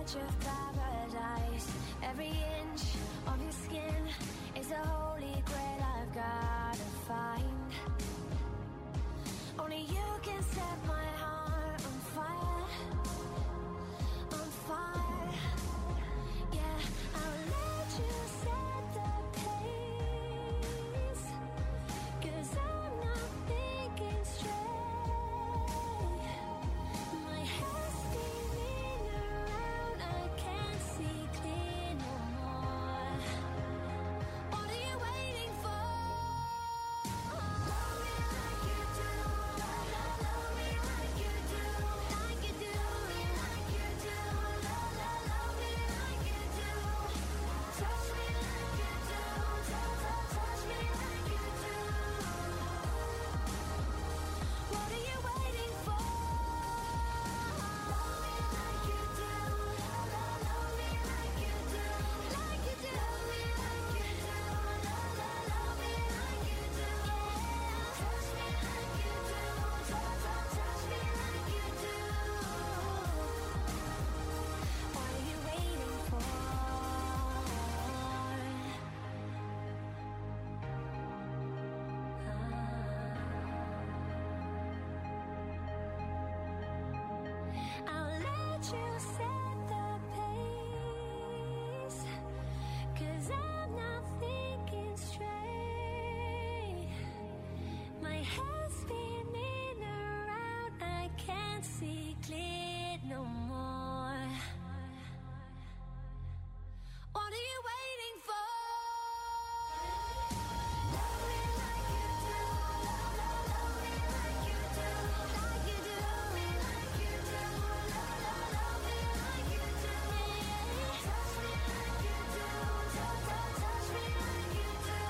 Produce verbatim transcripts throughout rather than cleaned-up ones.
touch of paradise. Every inch of your skin is a holy grail I've gotta find. Only you can set my heart on fire, on fire. Yeah, I'll let you set the pace, 'cause I'm not thinking straight. My head's spinning around, I can't see clear no more. What are you waiting for? Love me like you do, love, love, love me like you do, like you do, me like you do, love, love, love me like you do, touch me like you do, touch, touch, touch me like you do. What are you waiting for? Love me like you do, love, love, love me like you do, like you do, me like you do, love, love, love me like you do, touch me like you do, touch, touch, touch me like you do. What are you waiting for? I'll let you set the pace, 'cause I'm not thinking straight. My head's spinning around, I can't see clear no more. What are you waiting for? Love me like you do, love, love, love me like you do, like you do, me like you do, love, love, love me like you do, touch me like you do, touch, touch, touch me like you do.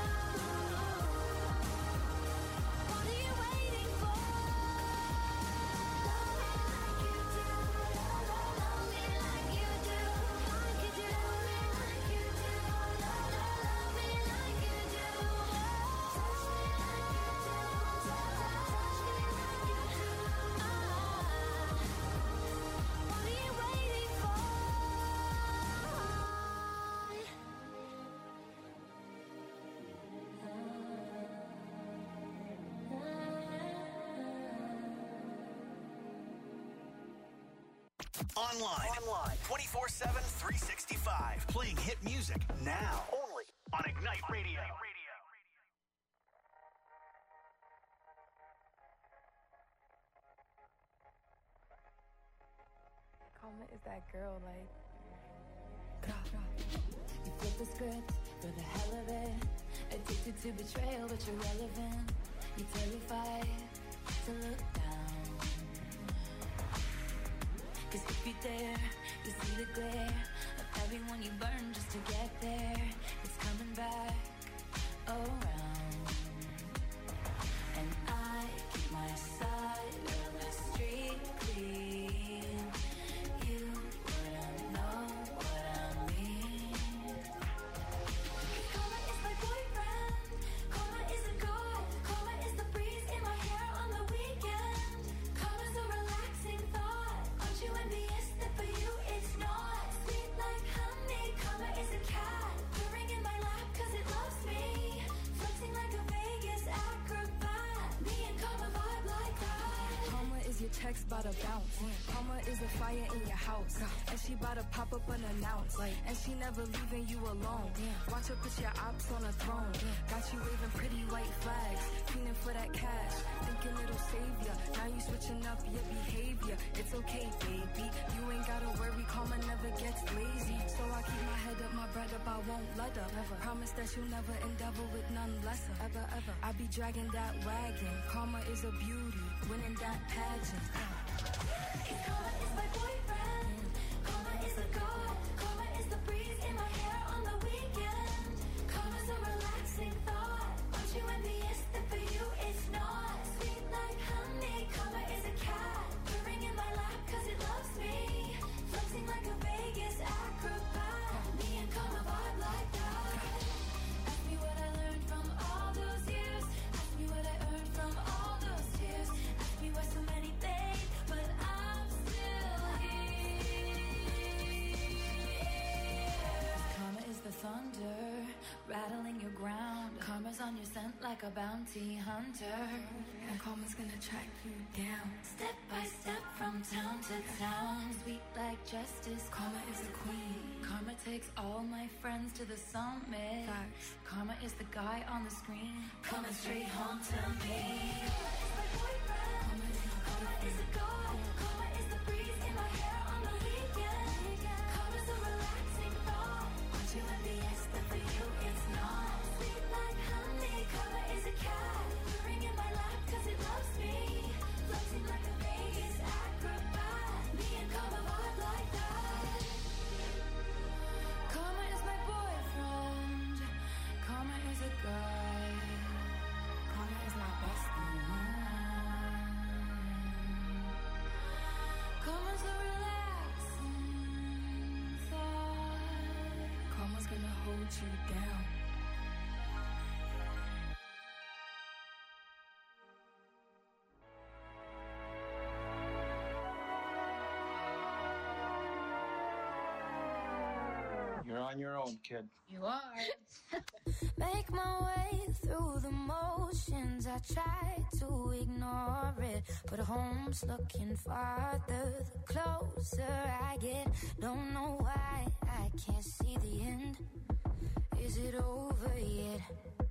What are you waiting for? Love me like you do, love, love, love me like you do, like you do, me like you do, love, love, love me like you do, touch me like you do, touch, touch, touch me like you do. What are you waiting for? Online. Online. twenty-four seven, three sixty-five. Playing hit music now. Only on Ignite Radio. Karma is that girl, like. You flip the script for the hell of it. Addicted to betrayal, but you're relevant. You're terrified to look down. 'Cause if you dare, you see the glare of everyone you burn just to get there. It's coming back around. And I keep my side of the street clean. You wouldn't know what I mean. Karma is my boyfriend. Karma is a god. Karma is the breeze in my hair on the weekend. Karma's a relaxing thought. Aren't you envious that for you it's not? Sweet like honey. Karma is a cat purring in my lap 'cause it loves me. Flexing like a Vegas acrobat. Me and Karma vibe like that. Karma is your text bout to bounce. Karma is a fire in your house. And she bout to pop up unannounced. And she never leaving you alone. Watch her put your ops on a throne. Got you waving pretty white flags. Feeling for that cash. Thinking it'll save ya. Now you switching up your behavior. It's okay, baby. You ain't gotta worry. Karma never gets lazy. So I keep my head up, my bread up. I won't let up. Never. Promise that you'll never endeavor with none lesser. Ever, ever. I be dragging that wagon. Karma is a beauty. Winning that pageant. Karma is my boyfriend. Karma is a god. Karma is the breeze in my hair on the weekend. Karma's a relaxing thought. Aren't you envious that for you it's not? Sweet like honey. Karma is a cat purring in my lap 'cause it loves me. Flexing like a Vegas acrobat. Me and Karma vibe like that. Ask me what I learned from all those years. Ask me what I earned from all those tears. Ask me why so many things, but I'm still here. like a bounty hunter. And karma's gonna track you down. Step by step from town to town. Sweet like justice. Karma is the queen. Karma takes all my friends to the summit. Facts. Karma is the guy on the screen, coming straight home to me. Karma is my Karma is a god. Karma is the breeze in my hair on the weekend. Karma's a relaxing thought. Want you in the yes, but for you it's not. Sweet like honey. Karma is a cat. Purring in my lap cause it loves me. Floating like a Vegas acrobat. Me and Karma vibe like that. Karma is my boyfriend. Karma is a guy. Karma is my bestie. Karma's a relaxing thought. Karma's gonna hold you down. You're on your own, kid. You are. Make my way through the motions. I try to ignore it, but home's looking farther the closer I get. Don't know why I can't see the end. Is it over yet?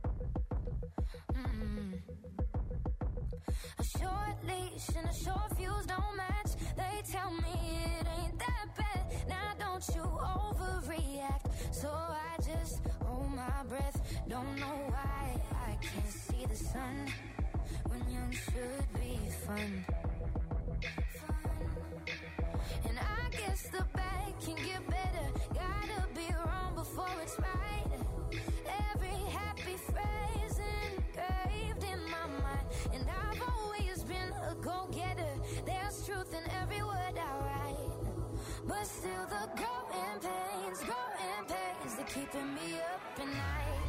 Mm. A short leash and a short fuse don't match. They tell me it ain't that bad. Now don't you overreact. So I just hold my breath. Don't know why I can't see the sun when young should be fun. Fun. And I guess the bad can get better. Gotta be wrong before it's right. Every happy phrase engraved in my mind. And I've always been a go-getter. There's truth in every word I write. But still the growing pains, growing pains, they're keeping me up at night.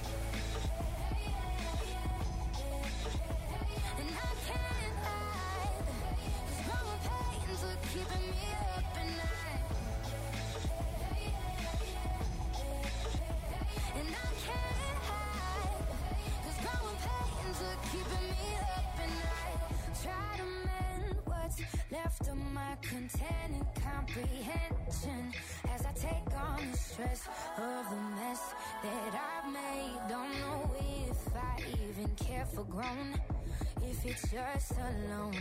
And I can't hide, 'cause growing pains are keeping me up at night. And I can't hide, 'cause growing pains are keeping me up at night. Try to mend what's left of my content comprehension as I take on the stress of the mess that I've made. Don't know if I even care for grown, if it's just alone.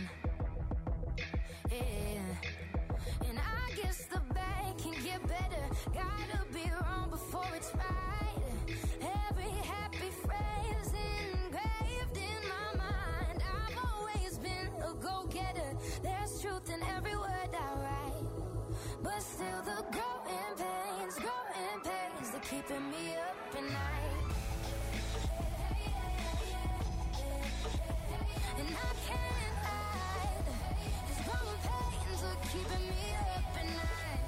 Yeah. And I guess the bad can get better. Gotta be wrong before it's right. Every happy phrase engraved in my mind. I've always been a go-getter. There's truth in every word I write. But still the growing pains, growing pains, they're keeping me up at night. And I can't hide, 'cause growing pains are keeping me up at night.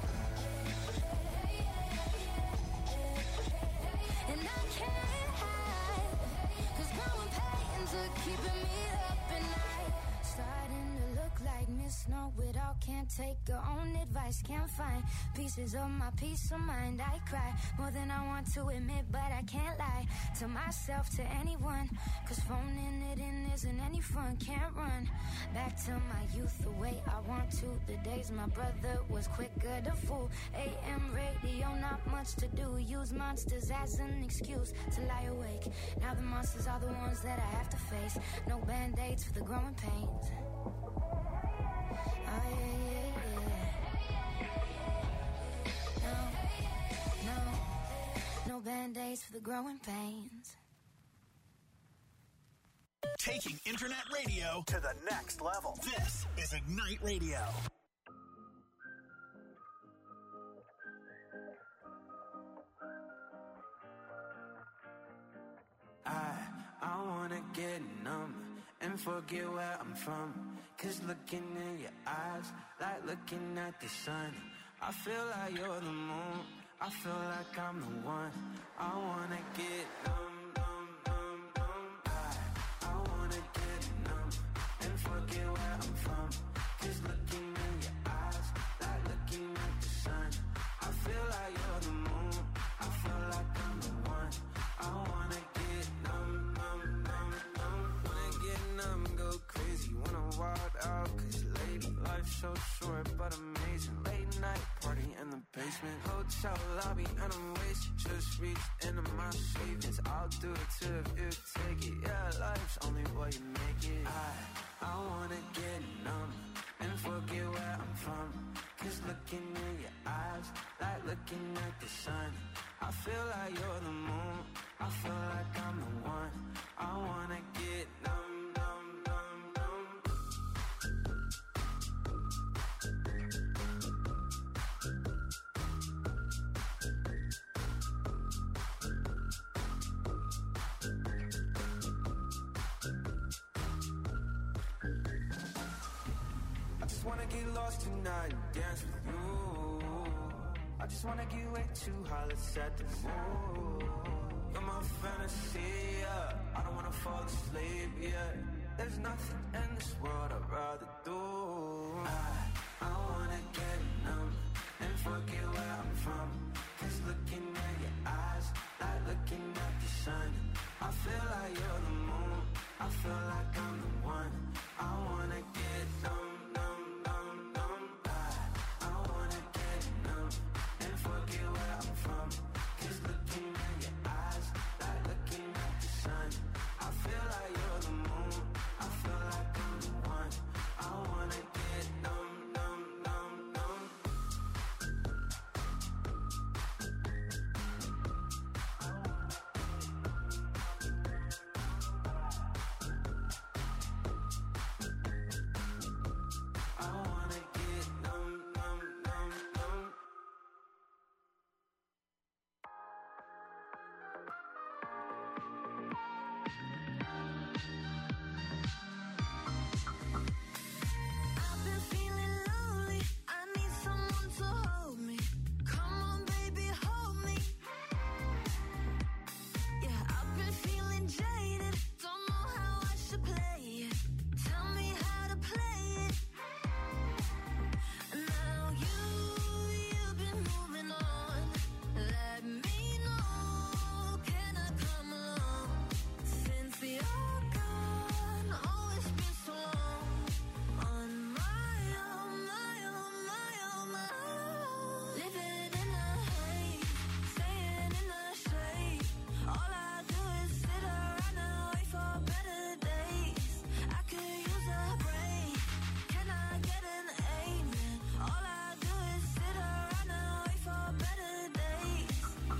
And I can't hide, 'cause growing pains are keeping me up at night. Starting to look like Miss Know-It-All. Can't take her own advice. Can't find pieces of my peace of mind. I cry more than I want to admit, but I can't lie to myself, to anyone. 'Cause phoning it in isn't any fun. Can't run back to my youth the way I want to. The days my brother was quicker to fool. A M radio, not much to do. Use monsters as an excuse to lie awake. Now the monsters are the ones that I have to face. No band-aids for the growing pains. Oh yeah, yeah, yeah. No, no, no band-aids for the growing pains. Taking internet radio to the next level. This is Ignite Radio. I, I wanna get numb and forget where I'm from. 'Cause looking in your eyes, like looking at the sun. I feel like you're the moon, I feel like I'm the one. I wanna get numb, numb, numb, numb. I, I wanna get numb and forget where I'm from. 'Cause looking in your eyes, like looking at the sun. I feel like you're the moon, I feel like I'm the one. I wanna get numb, numb, numb. so short but amazing. Late night party in the basement, hotel lobby and I'm wasted. Just reached into my savings. I'll do it too if you take it. Yeah, life's only what you make it. I, I wanna get numb and forget where I'm from. Cause looking in your eyes, like looking at the sun. I feel like you're the moon, I feel like I'm the one. I wanna get numb, numb, numb, numb. I just wanna get lost tonight and dance with you. I just wanna get way too high, let's set the mood. You're my fantasy, yeah. I don't wanna fall asleep, yeah. There's nothing in this world I'd rather do. I, I wanna get numb and forget where I'm from. Cause looking at your eyes, like looking at the sun. I feel like you're the moon, I feel like I'm the one. I wanna get numb, numb, numb, numb. I, I wanna get numb and forget where I'm from. Cause looking at your eyes, like looking at the sun. I feel like you're the moon, I feel like I'm the one. I wanna get numb, numb, numb, numb. I wanna get numb, numb, numb, numb. I've been feeling lonely. I need someone to hold me. Come on, baby, hold me. Yeah, I've been feeling jaded. Don't know how I should play it. Tell me how to play it. Now you, you've been moving on. Let me know, can I come along? Since you're gone, oh, it's been so long. On my own, my own, my own, my own. Living in the haze, staying in the shade. All I do is sit around and wait for better days. I could use a break. Can I get an amen? All I do is sit around and wait for better days.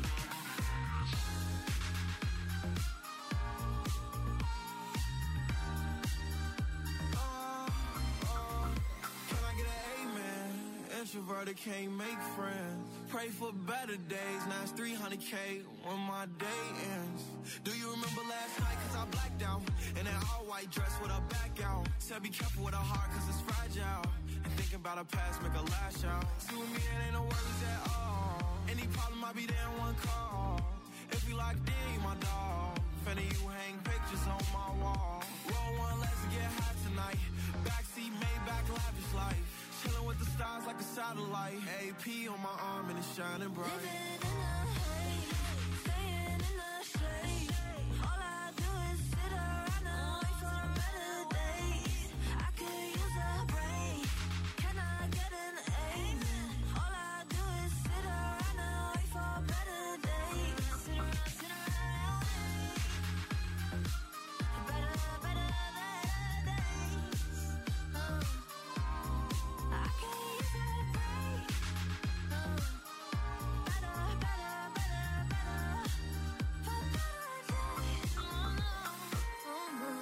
Can I get an amen? Introverted can't make friends. Pray for better days. Now it's three hundred K when my day ends. Do you remember last night? Cause I blacked out. In an all white dress with a back out. Said be careful with a heart cause it's fragile. And thinking about a past make a lash out. See with me it ain't no worries at all. Any problem I'll be there in one call. If we locked in, you my dog. Finna you hang pictures on my wall. Roll one, let's get high tonight. Backseat, Maybach, lavish life. Chilling with the stars like a satellite. A P on my arm and it's shining bright. Living in the haze, staying in the shade. All I do is sit around and wait for better days. I could use a break. Can I get an amen? All I do is sit around and wait for better days. Sit around, sit around, better, better, better days. Uh, I could use a break. Uh, better, better, better, better, for better days. Oh, no, oh, no.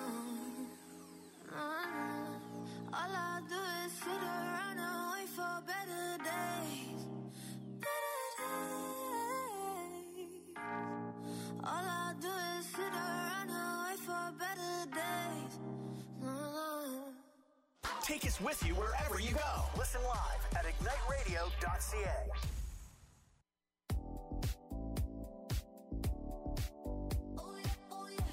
All I do is sit around and wait for better days. Better days. All I do is sit around and wait for better days. Take us with you wherever you go. Listen live at ignite radio dot c a. Oh yeah, oh yeah.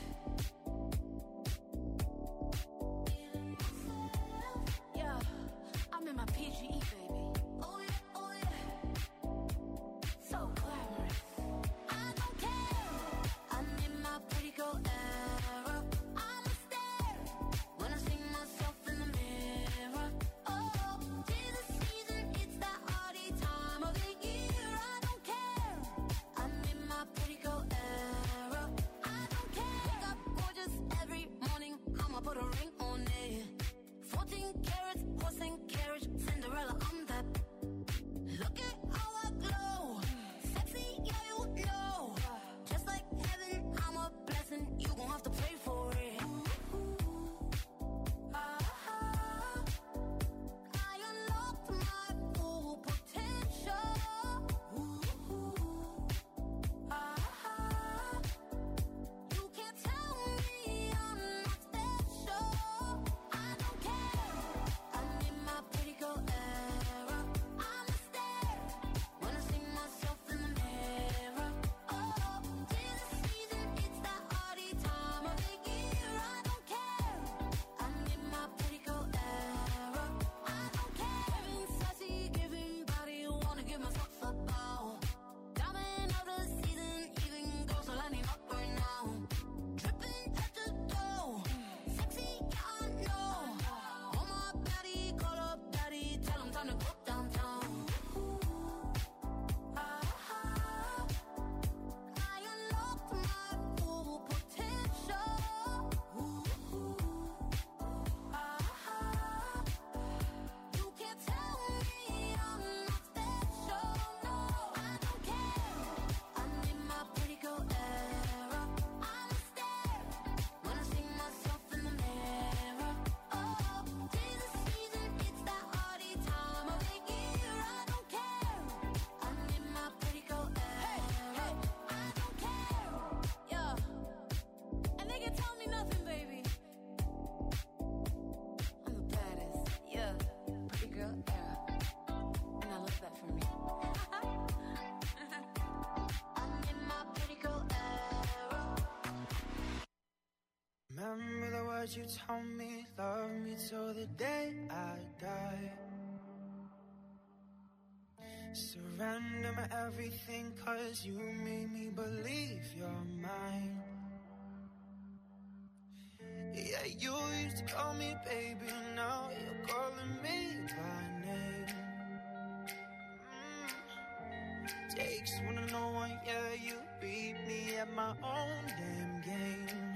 Yeah, I'm in my P G E, baby. Oh yeah, oh yeah. So glamorous. I don't care. I'm in my pretty girl era. I'm a stare when I see myself in the mirror. Oh, you told me, love me till the day I die. Surrender my everything, cause you made me believe you're mine. Yeah, you used to call me baby, now you're calling me by name. mm. Takes one to know one, yeah, you beat me at my own damn game.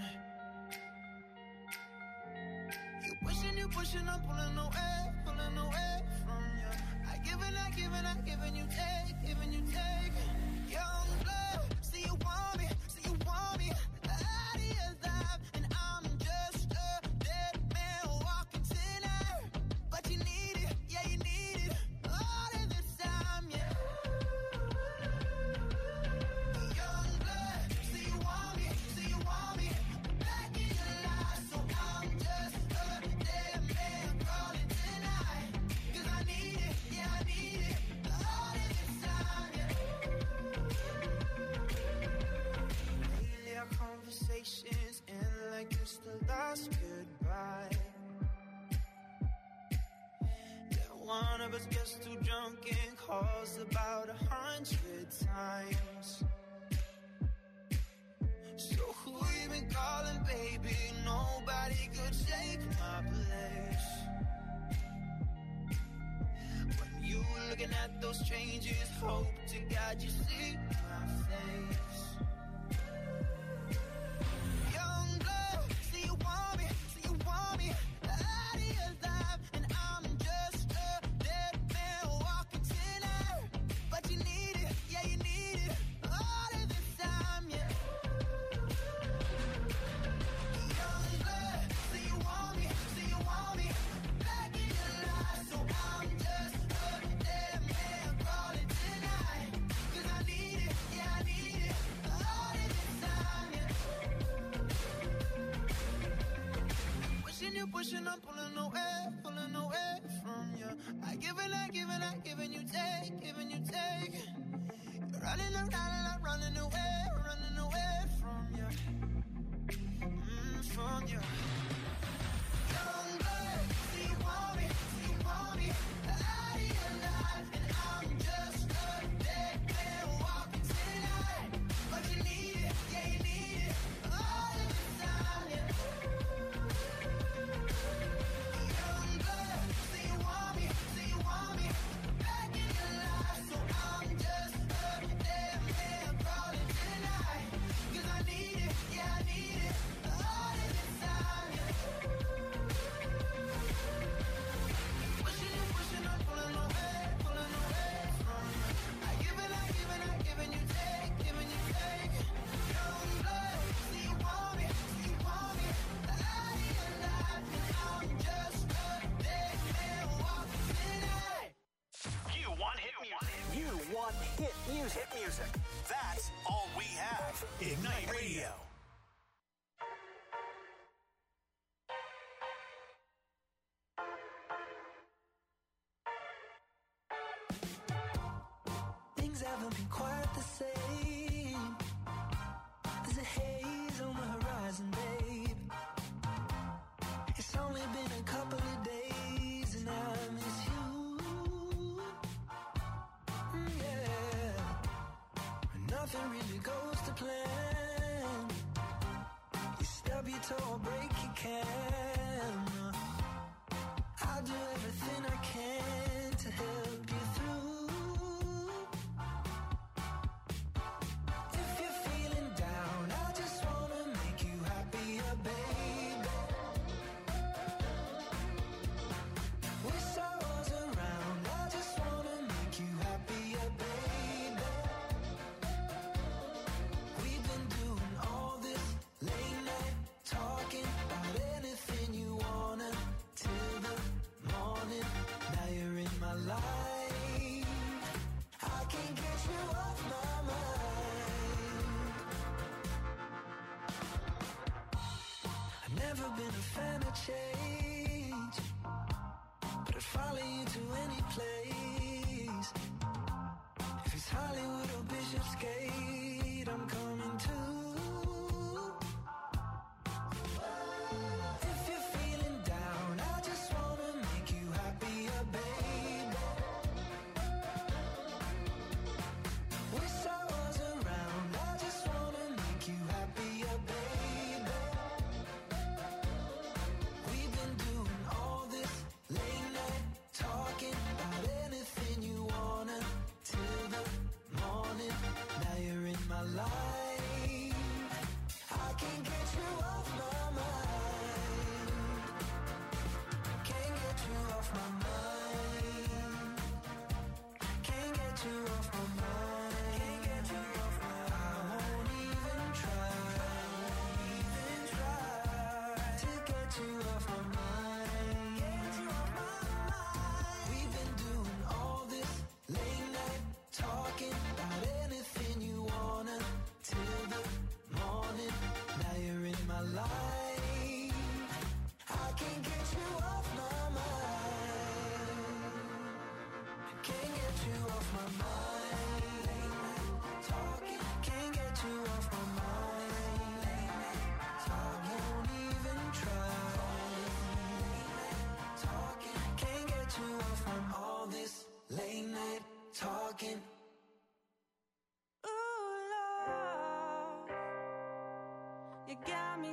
You pushing, you pushing, I'm pulling away, pulling away from you. I give and I give and I give and you take, give and you take. Young blood, see you want me, see you want me. The idea's live and I'm just a dead man walking tonight. But you need it, yeah you need it, all of this time, yeah. Young blood, see you want me, see you want me. Back in your life, so I'm just a dead man calling tonight. Cause I need it, yeah I need it, all of this time, yeah. Lately our conversations end like it's the last goodbye. Yeah, one of us gets too drunk and calls about a hundred times. So who you been calling, baby? Nobody could take my place. When you looking at those changes, hope to God you see my face. Young blood, see you want me, see you want me. The idea's live and I'm just a dead man walking tonight. But you need it, yeah you need it, all of this time, yeah. Young blood, see you want me, see you want me. Back in your life, so I'm just a dead man calling tonight. Cause I need it, yeah I need it, all of this time, yeah. Pushing you, pushing, I'm pulling away, pulling away from you. I give and I give and I give and you take, give and you take. You're running around and I'm running away, running away from you, mm, from you. Young blood, see you want me, see you want me. Out of your life and I'm just a dead man walking tonight. But you need it, yeah you need it, all of this time, yeah. Young blood, see you want me, see you want me. Back in your life, so I'm just a dead man calling tonight. Cause I need it, yeah I need it, all of this time, yeah. Pushing you, pushing, I'm pulling away, pulling away from you. I give and I give and I give and you take, give and you take. Young blood, see you want me, see you want me. Out of your life and I'm just a dead man walking tonight. You want hit music. You want hit music. Hit music. That's all we have. Ignite Radio. Things haven't been quite the same. There's a haze on the horizon, babe. It's only been a couple of days and I miss you. Mm, yeah. Nothing really goes to plan. You stub your toe or break your can. I'll do everything I can to help you through. If you're feeling down, I just wanna make you happier, baby. Wish I was around, I just wanna make you happier, baby. We've been doing all this late night talking about anything you wanna till the morning. Now you're in my life. I can't get you off my mind. I've never been a fan of change, but I'd follow you to any place. If it's Hollywood or Bishopsgate, I'm coming too. If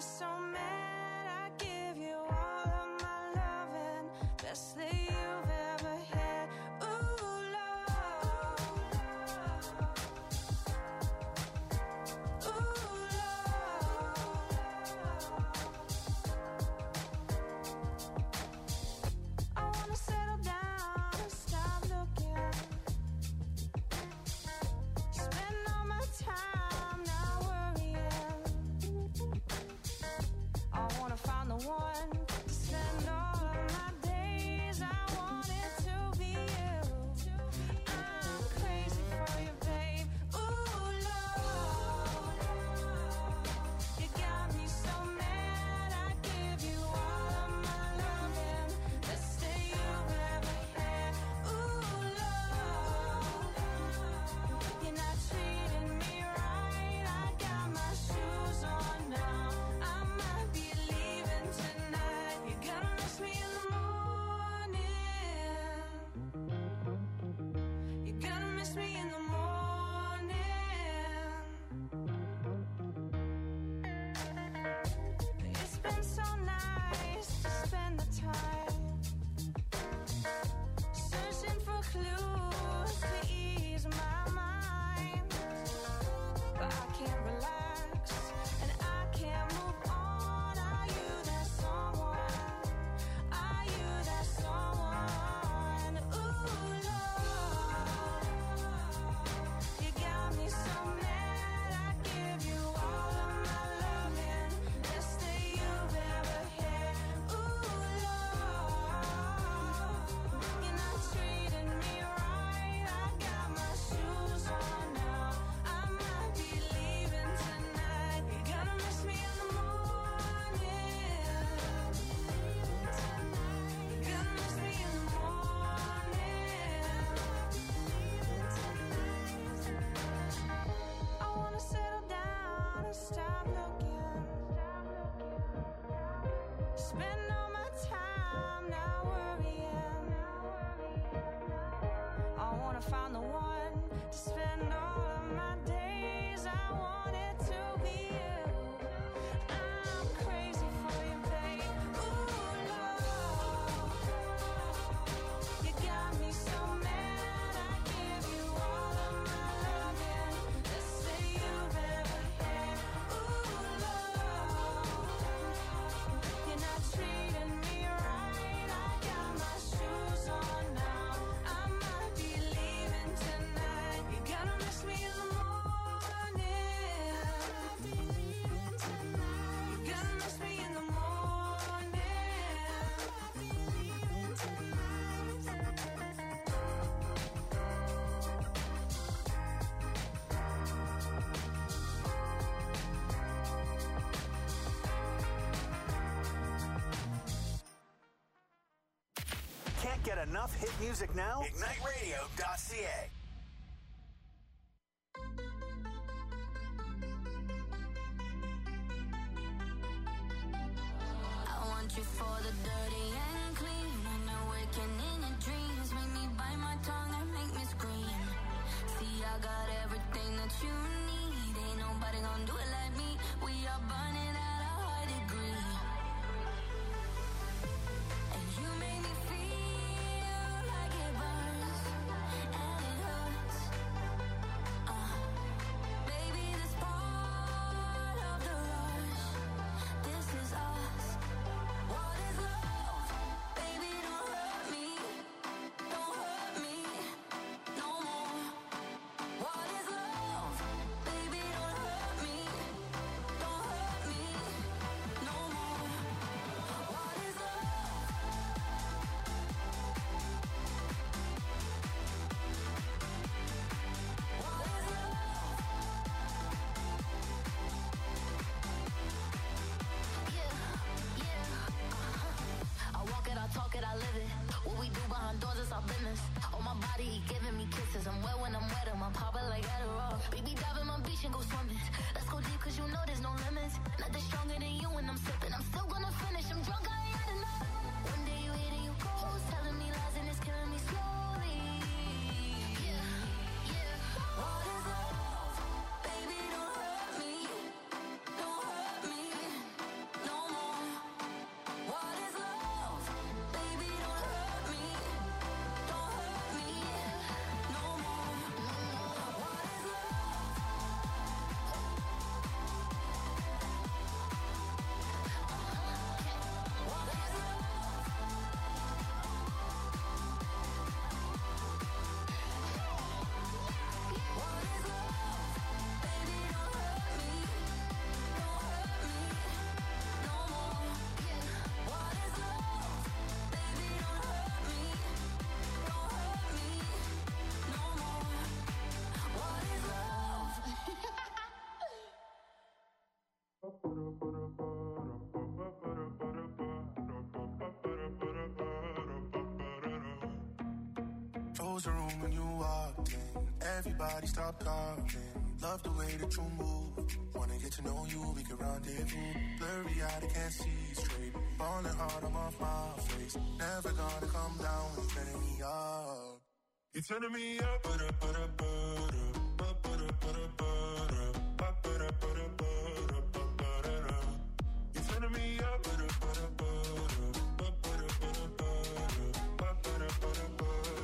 so mad. I give you all of my loving, best that you've ever had. Ooh, love. Ooh, love. I wanna settle down and stop looking. Spend all my time not worrying. I wanna find the one to spend all of my days. I want it to be you. I'm crazy for you, babe. Ooh, love. You got me so mad. I give you all of my loving, best that you've ever had. Ooh, love. You're not treating me right. I got my shoes on now. I might be leaving tonight. You're gonna miss me in the morning. You're gonna miss me in the morning. It's been so nice to spend the time searching for clues to ease my mind. But I can't relax and I can't move on. Are you that someone? Are you that someone? Ooh, love. You got me so mad. I give you all of my loving, best that you've ever had. Ooh, love. You're not treating me right. I got my shoes on now. I might be leaving tonight. You're gonna miss me in the morning. You're gonna miss me in the morning. I wanna settle down and stop looking. Spend all my time not worrying. I wanna find the one to spend all of my days. I want it to be you. I'm crazy for you, babe. Ooh, love. You got me so mad. I give you all of my loving, best that you've ever had. Ooh, love. You're not treating me right. I got my shoes on now. I might be leaving tonight. You're gonna miss me in the morning. You're gonna miss me in the Can't get enough hit music now? Ignite radio dot c a. I want you for the dirty and clean. When you're waking in your dreams, make me bite my tongue and make me scream. See, I got everything that you need. Ain't nobody gonna do it like me. We are burning at a high degree. And you make me feel like it burns and it hurts. Uh, baby, this part of the rush. This is us. What is love? Baby, don't hurt me. Don't hurt me no more. What is love? Baby, don't hurt me. Don't hurt me no more. What is love? What is love? Yeah, yeah, uh-huh. I walk it, I talk it, I live it. What we do behind doors is our business. On my body, he giving me kisses. I'm wet when I'm wet, I'm popping like Adderall. Baby, dive in my beach and go swimming. Let's go deep, cause you know there's no limits. Nothing stronger than you when I'm sipping. I'm still gonna finish, I'm drunk, I ain't had enough. One day you hit and you go, telling me lies and it's killing me slowly. Yeah, yeah. What is love? Baby, don't hurt me. Don't hurt me Close the room when you walked in. Everybody stop talking. Love the way that you move. Wanna get to know you, we can rendezvous. Blurry eyed, I can't see straight. Falling hard, I'm off my face. Never gonna come down, you're turning me up. You're turning me up, butter, butter, butter, butter, butter, butter, butter, butter, butter, butter. You're turning me up, butter, butter, butter, butter, butter, butter, butter, butter, butter.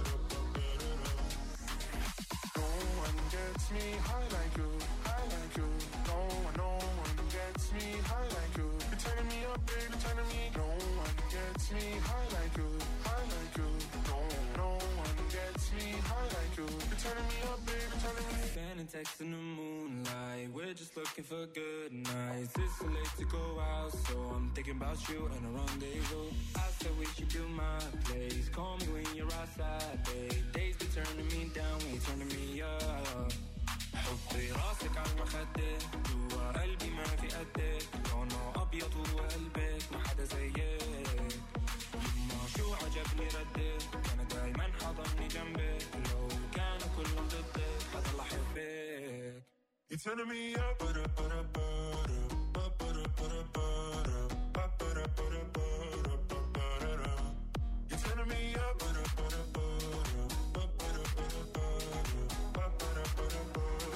No one gets me high like you, high like you. No one, no one gets me high like you. You're turning me up, baby, turning me. No one gets me high like you, high like you. No, no one gets me high like you. You're turning me up, baby, turning me. Sending texts in the moonlight. We're just looking for good nights. It's so late to go out, so I'm thinking about you and a rendezvous. I said we should do my place. Call me when you're outside, babe. Days be turning me down when you're turning me up. حطي راسك على المخدة جوا قلبي ما في قدك لونه أبيض وقلبك ما حدا زيك يما شو عجبني ردك كان دايما حضني جنبك لو كانوا كلهم ضدك حضل أحبك. You're turning me up, butter, butter, butter, butter, butter, butter, butter, butter, butter, butter. You're turning me up, butter, butter, butter, butter, butter, butter, butter, butter, butter.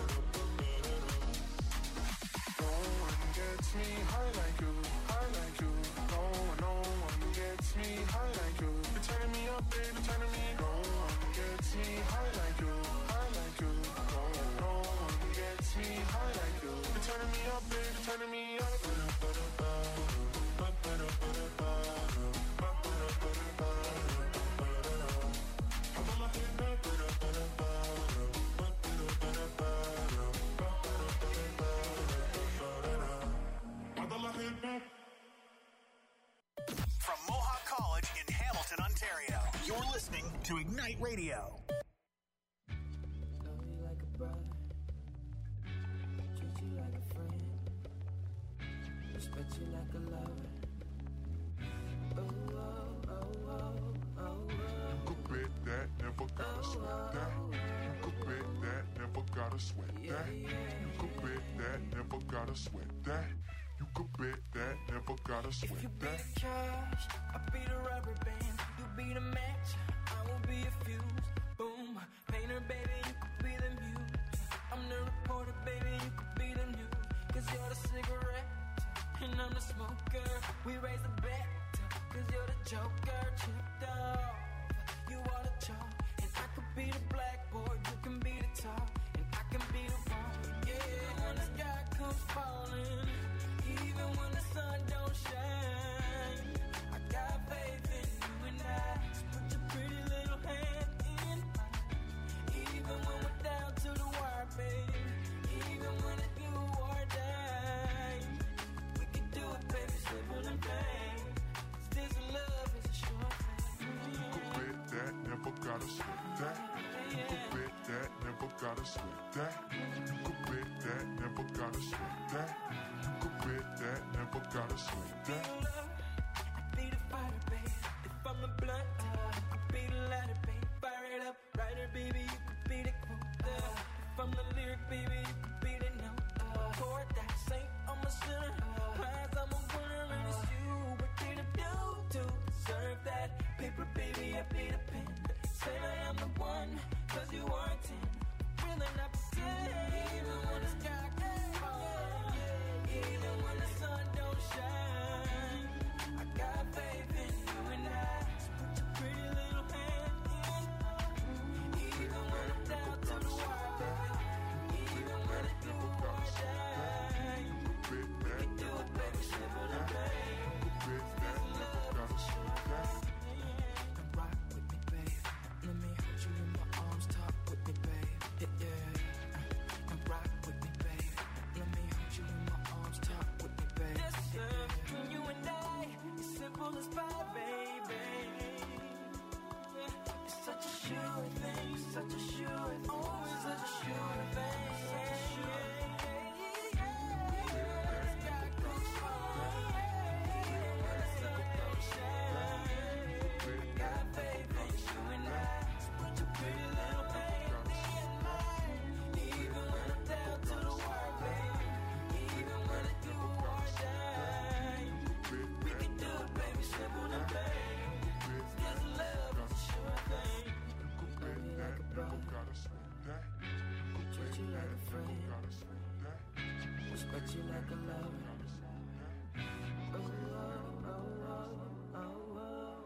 No one gets me high like you, high like you. No one, no one gets me high like you. You're turning me up, baby, turning me. No one gets me high like you, high like you. No, no one gets me high like you. You're turning me up, baby, turning me up. Butter, butter, butter, butter, butter, butter, butter, butter, butter, butter. I'm on my head now, butter, butter, butter, butter, butter, butter, butter, butter, butter. I'm on my head now. From Mohawk College in Hamilton, Ontario, you're listening to Ignite Radio. Love you like a brother, treat you like a friend, respect you like a lover. Oh, oh, oh, oh, oh, You could bet that, never gotta sweat that. You could bet that, never gotta sweat that. You could bet that, never gotta sweat that. You could bet that, never gotta If sweat you be that. the cash, I'll be the rubber band. You be the match, I will be a fuse. Boom, painter, baby, you could be the muse. I'm the reporter, baby, you could be the news. Cause you're the cigarette, and I'm the smoker. We raise the bet, cause you're the joker. Chipped off, you are the chalk. And I could be the blackboard, you can be the top. And I can be the wrong, yeah. When the sky comes falling, even when the sun don't shine, I got faith in you and I. Just put your pretty little hand in mine. Even when we're down to the wire, baby. Even when it's you or die, we can do it, baby, simple and plain. 'Cause this love is a short thing. You could bet that, never gotta sweat that. You could bet that, never gotta sweat that. You could bet that, never gotta sweat that. You could bet that, never gotta sweat that. I be the fighter, babe. If I'm the blunt, I be the lighter, babe. Fire it up, writer, baby, you could be the quote. If I'm the lyric, baby, you could be the note. Chord that saint, I'm a sinner. Prize, I'm a winner, and it's you. What did I do to deserve that? Paper, baby, I be the pen. Say that I'm the one, cause you are ten. Really not pretend. Even when the sky gets falling, even when the sun don't shine, I got faith in you and I. Just put your pretty little hand in mine. Even when I'm down to the wire, baby. Even when it's you or die, we can do it, baby, simple and plain. Bet that, never gotta sweat that. Now rock with me, babe. Let me hold you in my arms, talk with me, babe. Yeah, yeah. Now rock with me, babe. Let me hold you in my arms, talk with me, babe. This love between you and I is simple treat you like a lover. Oh, oh, oh, oh,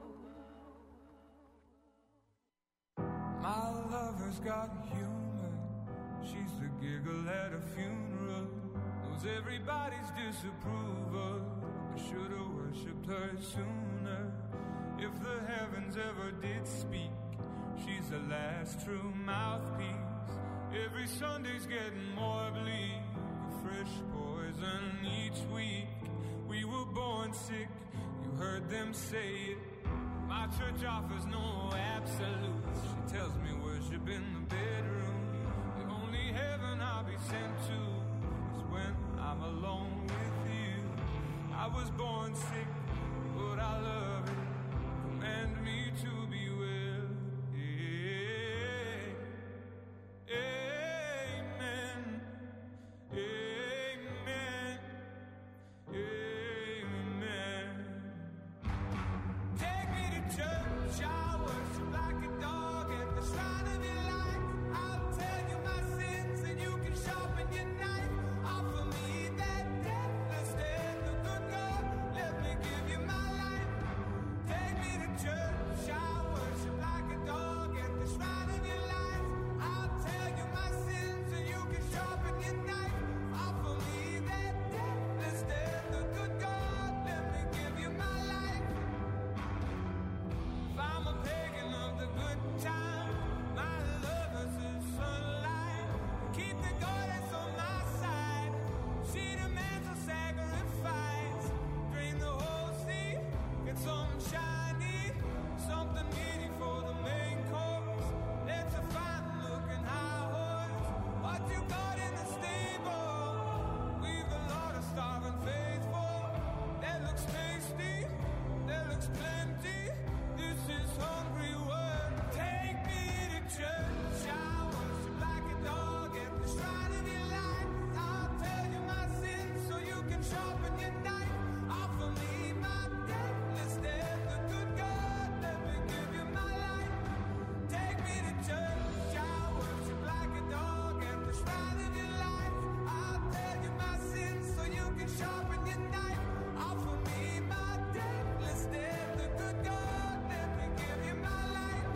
oh. My lover's got humor. She's the giggle at a funeral. Knows everybody's disapproval. I should've worshipped her sooner. If the heavens ever did speak, she's the last true mouthpiece. Every Sunday's getting more bleak. A fresh poison each week. We were born sick, you heard them say it. My church offers no absolutes. She tells me worship in the bedroom. The only heaven I'll be sent to is when I'm alone with you. I was born sick, but I love it. Command me to be well. Amen. Amen. Amen. Take me to church, I worship like a dog at the shrine of your life. I'll tell you my sins and you can sharpen your knife. Offer me that deathless death, the good God, let me give you my life. Take me to church, I worship like a dog at the shrine of your life. I'll tell you my sins and you can sharpen your knife. Offer me that deathless death, the good God, let me give you my life. If I'm a pagan of the good time, my lover's the sunlight. Keep the goddess on my side. She demands a sacrifice. Drain the whole sea, get something shiny, something meaty for the main course. Let's a fine looking high horse. What you got in the stable? We've a lot of starving faithful. That looks tasty, that looks plenty. This is hungry work. Take me to church. I worship like a dog at the shrine of your life. I'll tell you my sins so you can sharpen your knife. Offer me my deathless death, the good God, let me give you my life. Take me to church. I worship like a dog at the shrine of your life. I'll tell you my sins so you can sharpen your knife. Offer me my deathless death, the good God, let me give you my life.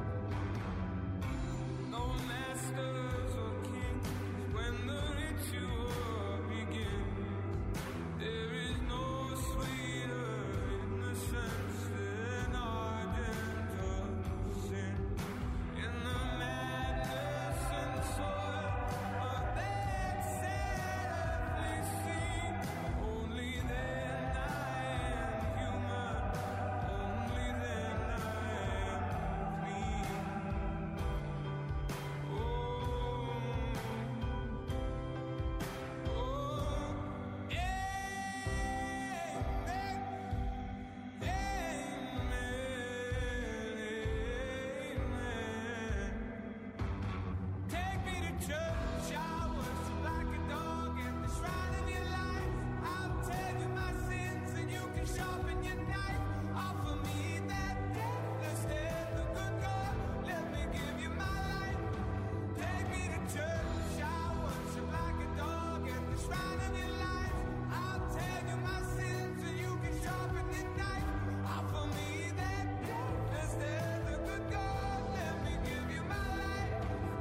No masters or kings when the ritual begins. There is no sweeter innocence than ardent of sin. In the madness and soil of that sadly scene, only then I am human. Only then I am clean. Oh, oh, amen, amen. Take me to church, I worship like a dog at the shrine of your life. I'll tell you my sins and you can sharpen your knife. Offer me that deathless death, the good God, let me give you my life. Take me to church, I worship like a dog at the shrine of your life. I'll tell you my sins and you can sharpen your knife. Offer me that deathless death, the good God, let me give you my life.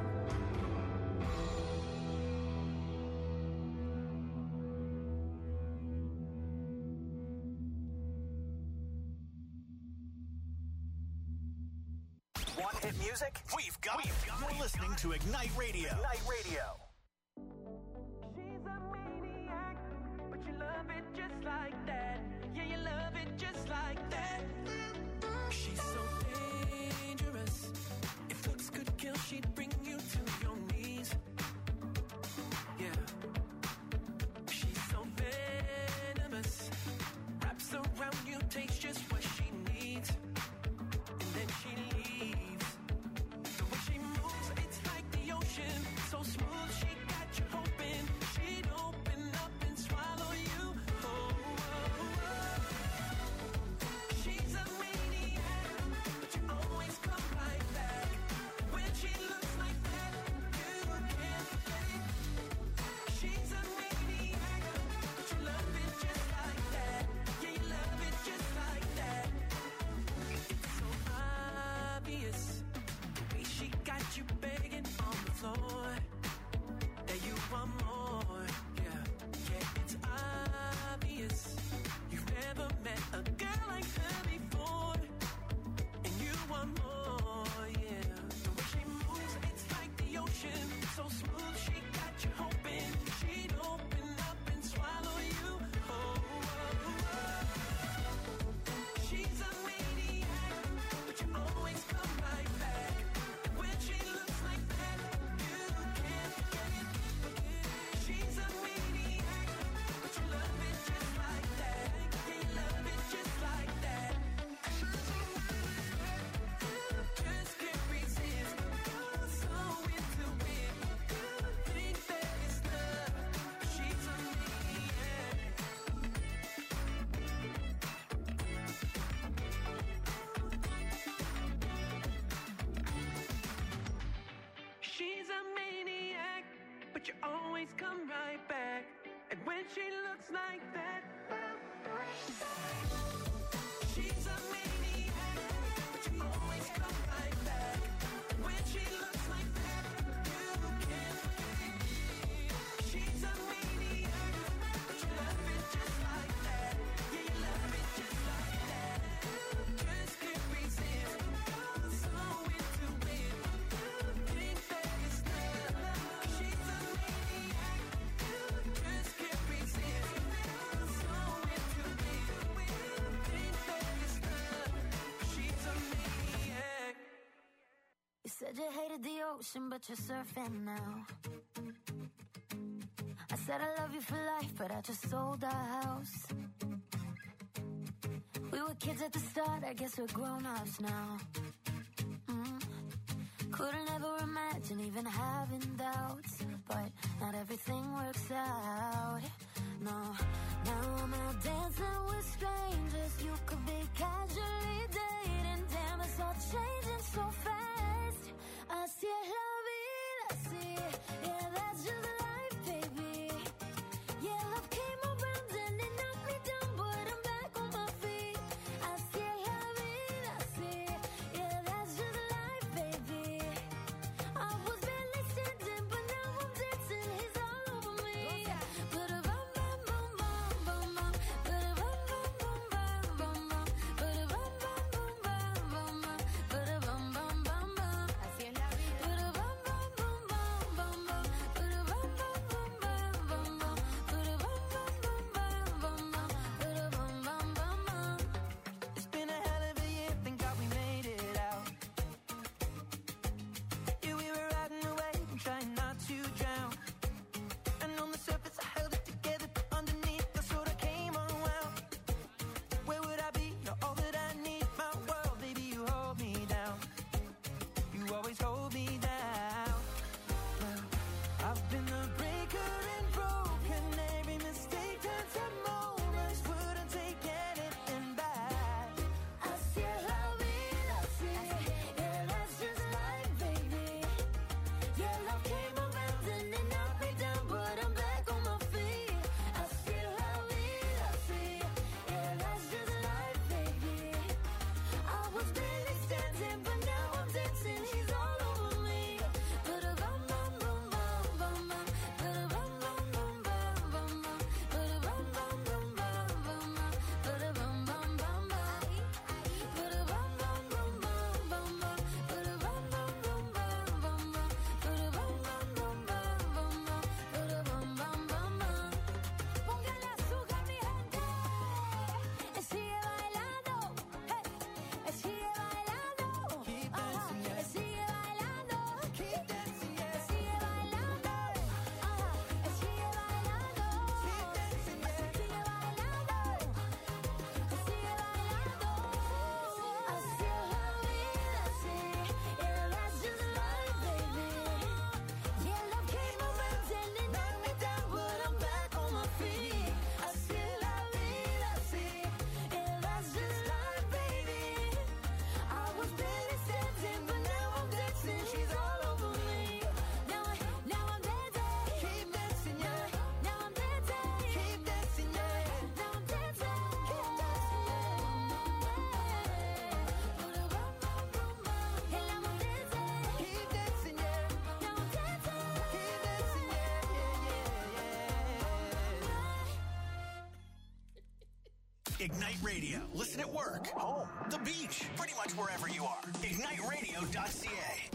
Want hit music? We've got it. You're listening to Ignite Radio. Ignite Radio. She's a maniac, but you love it just like that. Yeah, you love it just like that. She's so dangerous. If looks could kill, she'd bring you to your knees. Yeah. She's so venomous. Wraps around you, takes just what she needs. And then she leaves. The way she moves, it's like the ocean. So smooth, she got you hoping she'd open up and swallow you. Oh, oh, oh. She's but you always come right back. And when she looks like that, she's a maniac, but you always come right back. And when she looks like that, you can't forget. She's a maniac, but you love it just like that. Yeah, you love it just like that. Just can't resist. So into it. Think that it's love. She's a maniac. Just can't resist. So into it. Think that it's love. She's a maniac. You said you hated the ocean, but you're surfing now. I said I love you for life, but I just sold our house. We were kids at the start, I guess we're grown-ups now. Mm. Couldn't ever imagine even having doubts, but not everything works out. No, now I'm out dancing with strangers. You could be casually dating. Damn, it's all changing so fast. Así es la vida, sí. Yeah, that's just life, baby. Yeah, love came around and it knocked me down, but I'm back on my feet. Así es la vida, sí. Yeah, that's just life, baby. I was barely standing, but now I'm dancing. He's all over me. Ba-da-bum, bum, bum, bum, bum, bum. Ba-da-bum, bum, bum, bum, bum, bum. Ba-da-bum, bum, bum, bum, bum, bum. Ba-da-bum, bum, bum, bum. Así es la vida. Ba-da-bum, bum, bum, bum, bum, bum. Ba-da-bum, bum, bum, bum, bum, bum. Ba-da-bum, bum, bum, bum, bum, bum. Ba-da-bum, bum, bum, bum. It's been a hell of a year, thank God we made it out. Yeah, we were riding away and trying not to drown. And on the surface I held it together, but underneath I sort of came unwound. Where would I be? You're all that I need, my world, baby, you hold me down. You always hold me down. Well, I've been a breaker and broken. Every mistake turns to moments. Wouldn't take anything back. Así es la vida, sí. Yeah, that's just life, baby. Yeah, love came around and it knocked me down, but I'm back on my feet. Así es la vida, sí. Yeah, that's just life, baby. I was barely standing, but now I'm dancing. He's all over me. Ba-da-bum, bum, bum, bum, bum, bum. Ba-da-bum, bum, bum, bum, bum, bum. Ba-da-bum, bum, bum, bum, bum, bum. Ba-da-bum, bum, bum, bum. Ba-da-bum, bum, bum, bum, bum, bum. Ba-da-bum, bum, bum, bum, bum, bum. Ba-da-bum, bum, bum, bum, bum, bum. Ba-da-bum, bum, bum, bum. Póngale azúcar, mi gente. Él sigue bailando. Hey. Él sigue bailando. Ajá. Él sigue bailando. Keep dancing, yeah. Él sigue bailando. Ajá. Él sigue bailando. Keep dancing, yeah. Él sigue bailando. Él sigue bailando. Así es la vida, sí. Yeah, that's just life, baby. Yeah, love came around and it knocked me down, but I'm back on my feet. Así es la vida, sí. Yeah, that's just life, baby. I was barely standing, but now I'm dancing. She's all over me. Now, I, now I'm dancing. Keep dancing, yeah. Now I'm dancing. Keep dancing, yeah. Now I'm dancing. Keep dancing, yeah. And now I'm dancing. Keep dancing, yeah. Now I'm dancing. Keep dancing, yeah, yeah, yeah, yeah. Ignite Radio. Listen at work, home, the beach, pretty much wherever you are. ignite radio dot c a.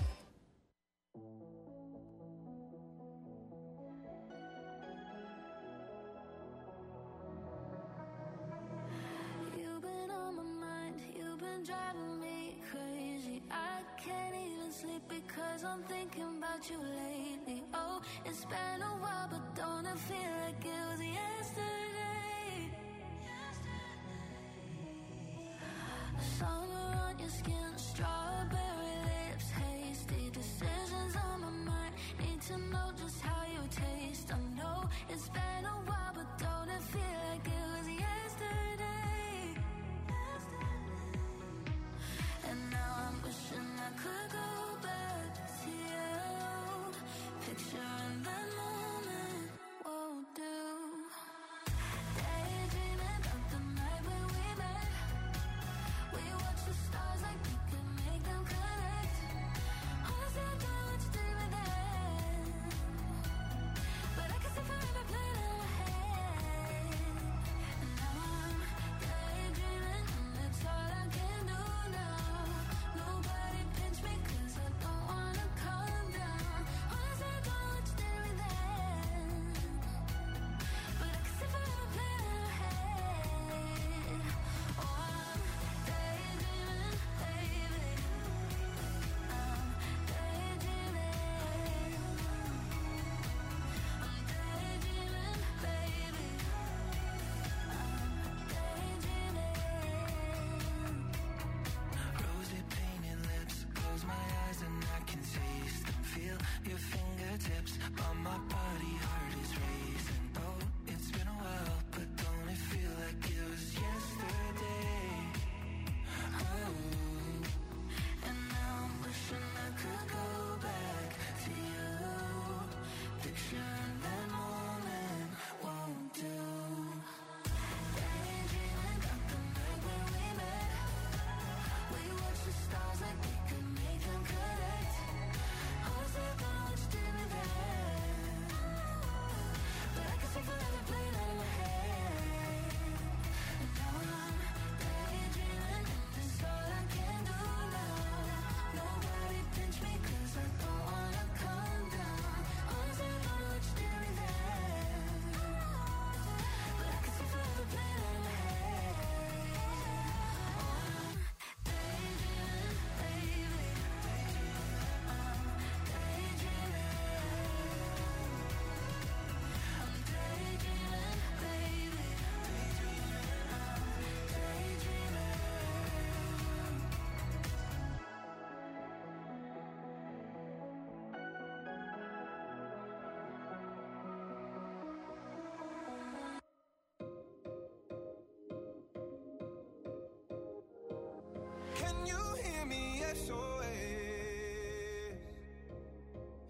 You've been on my mind, you've been driving me crazy. I can't even sleep because I'm thinking about you lately. Oh, it's been a while, but don't it feel like it was yesterday? Summer on your skin, strawberry lips, hasty decisions on my mind. Need to know just how you taste. I know it's been a while, but don't it feel like it was yesterday? And now I'm wishing I could go back to you, picturing the moon.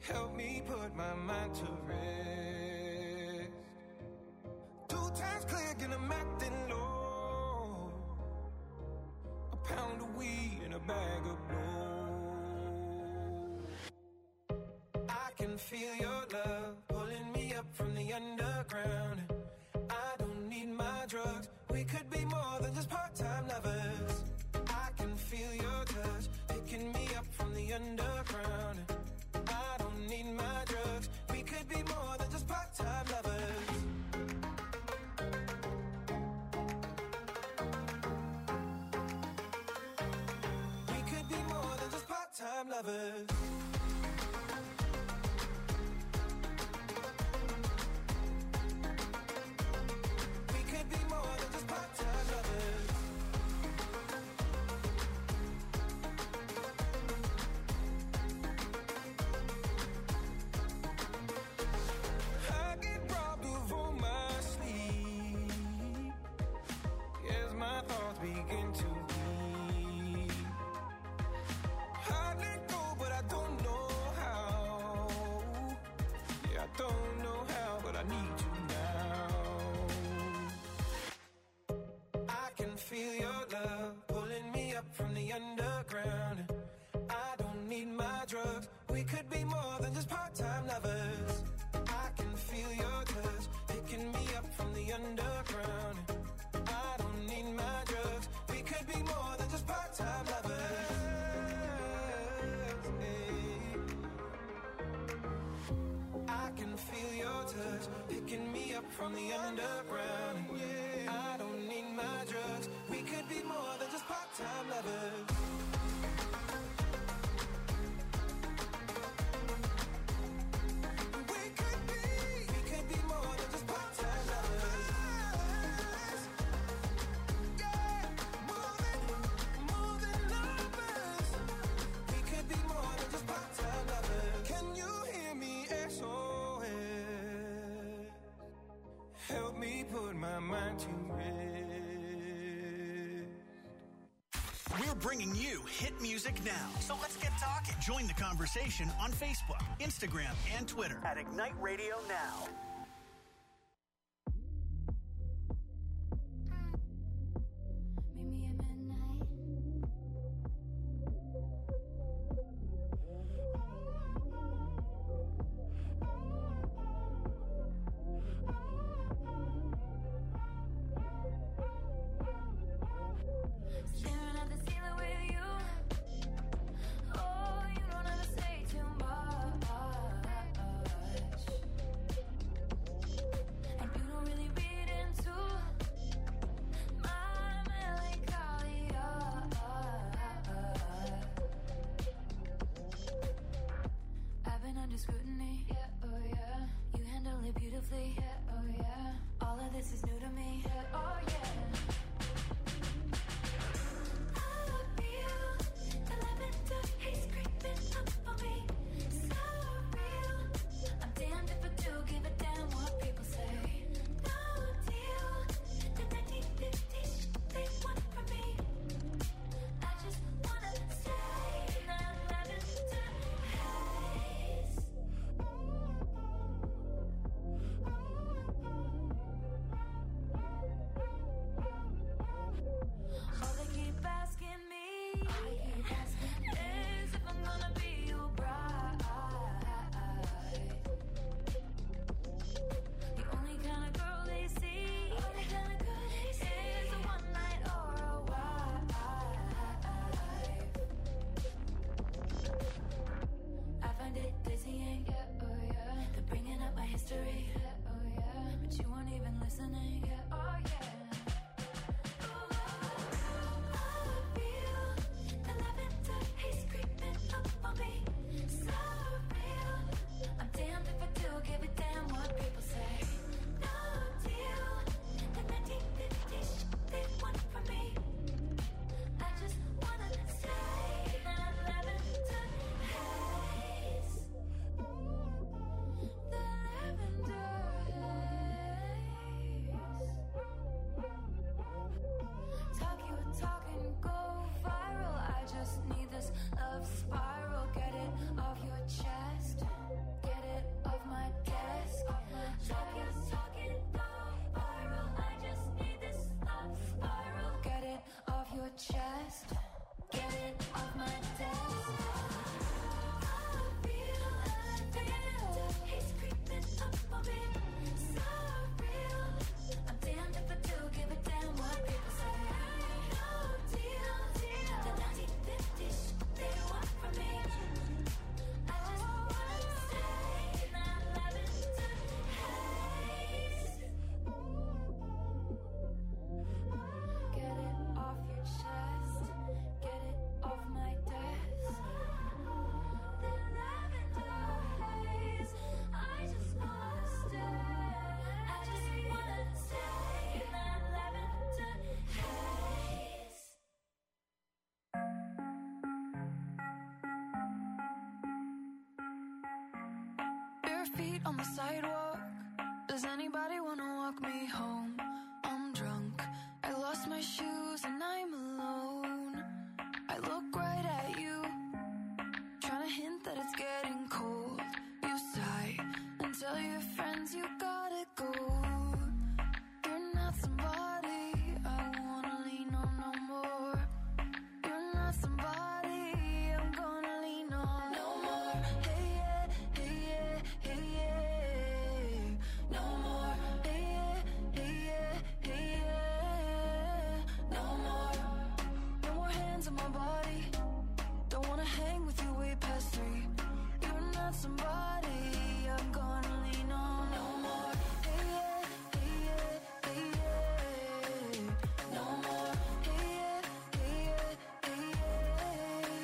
help me put my mind to rest. Two times click and I'm acting low. A pound of weed and a bag of blow. I can feel your love pulling me up from the underground. I don't need my drugs. We could be more than just part-time lovers. I can feel your touch picking me up from the underground. I don't need my drugs. We could be more than just part-time lovers. We could be more than just part-time lovers. We could be more than just part-time lovers. I get robbed of all my sleep as my thoughts begin to bleed. I let go, but I don't know how. Yeah, I don't know how, but I need you now. I can feel your love pulling me up from the underground. I don't need my drugs. We could be more than just part-time lovers. I can feel your touch picking me up from the underground. I don't need my drugs. We could be more than just part-time lovers. Hey. I can feel your touch picking me up from the underground. I don't need my drugs. We could be more than just part-time lovers. We could be, we could be more than just part-time lovers. Yeah, more than, more than lovers. We could be more than just part-time lovers. Can you hear me, S O S? Help me put my mind to rest. We're bringing you hit music now. So let's get talking. Join the conversation on Facebook, Instagram, and Twitter at Ignite Radio Now. Meet me at midnight. Staring at the ceiling with you. Oh, you don't ever say too much. your chest. Get it off my desk. I feel, I feel. He's creeping up on me. So real. I'm damned if I do give a damn what people say. No deal, deal. The nineteen fifties they want from me. I just wanna stay in that lavender haze. Get it off your chest. Get it off my desk. The lavender haze. I just wanna stay. I just wanna stay in that lavender haze. Bare feet on the sidewalk. Does anybody wanna walk me home? I'm drunk. I lost my shoes and I'm alone. I look right at you, trying to hint that it's getting cold. You sigh and tell your friends you gotta go. You're not somebody I wanna lean on no more. You're not somebody I'm gonna lean on no more. Hey yeah, hey yeah, hey yeah. No more. Hey yeah, hey yeah, hey yeah. No more. No more hands on my body. Don't wanna hang with you way past three. You're not somebody I'm gonna lean on no more. Hey yeah, hey yeah, hey yeah. No more. Hey yeah, hey yeah, hey yeah.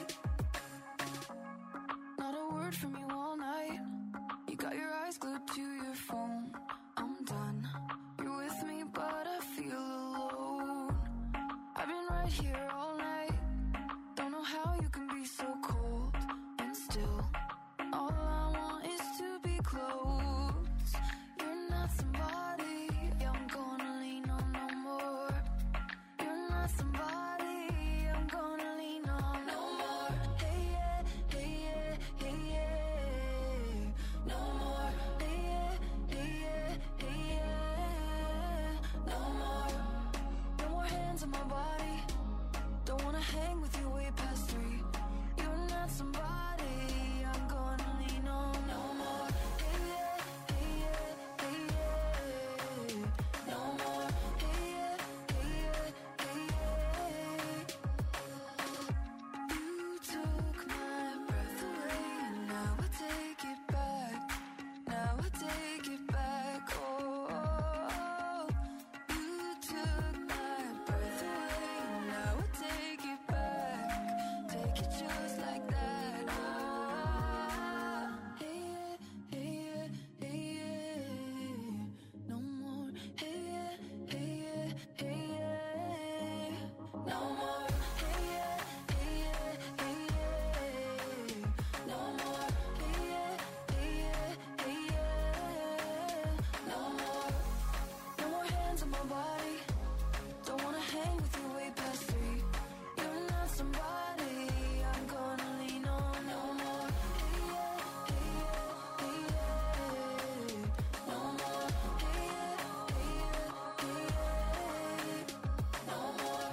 Not a word from you all night. You got your eyes glued to your phone. I'm done. You're with me, but I feel alone. I've been right here all night. Don't know how you can be so cold and still. All I want is to be close. You're not somebody I'm gonna lean on no more. You're not somebody I'm gonna lean on no more. Hey yeah, hey yeah, hey yeah. No more. Hey yeah, hey yeah, hey yeah. No more. No more hands on my body. Don't wanna hang with you way past three. You're not somebody I'm gonna lean on no more. Hey yeah, hey yeah, hey yeah. No more. Hey yeah, hey yeah, hey yeah. You took my breath away, and now I take it back. Now I take it back. Oh, you took my breath away, and now I take it back. Take it just like that. Ah, hey yeah, hey yeah, hey yeah. No more. Hey yeah, hey yeah, hey yeah. No more. Hey yeah, hey yeah, hey yeah. No more. Hey yeah, hey yeah, hey yeah. No more. No more hands on my body. Don't wanna hang with you way past three. You're not somebody I'm gonna lean on no more. Hey yeah, hey yeah, hey yeah. No more. Hey yeah, hey yeah, hey yeah. No more.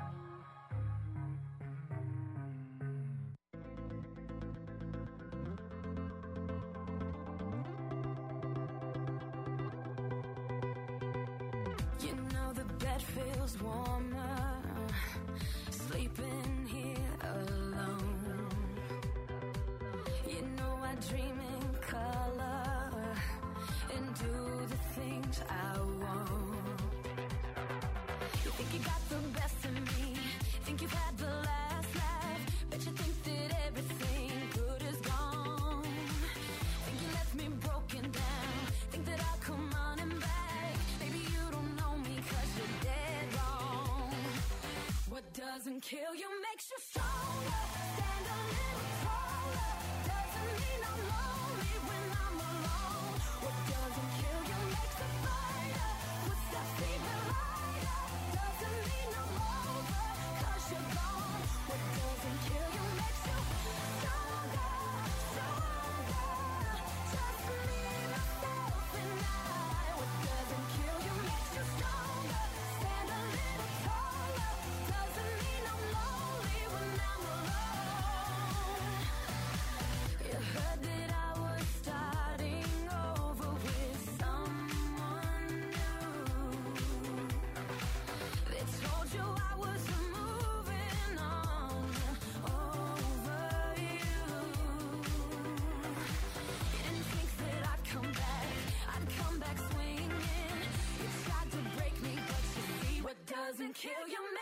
You know the bed feels warmer, sleeping here alone. You know I dream in color and do the things I want. You think you got the best of me, think you've had the last laugh, bet you think that everything good is gone. Think you left me broken down, think that I'll come running back. Maybe you don't know me 'cause you're dead wrong. What doesn't kill you makes you stronger. Stand a little taller. Doesn't mean I'm lonely when I'm alone. What doesn't kill you makes a fighter. Puts that fever lighter. Doesn't mean I'm over 'cause you're gone. What doesn't kill you makes you stronger, stronger. Just me, myself, and I. What doesn't kill you makes you stronger. Stand a little taller. Doesn't mean can kill your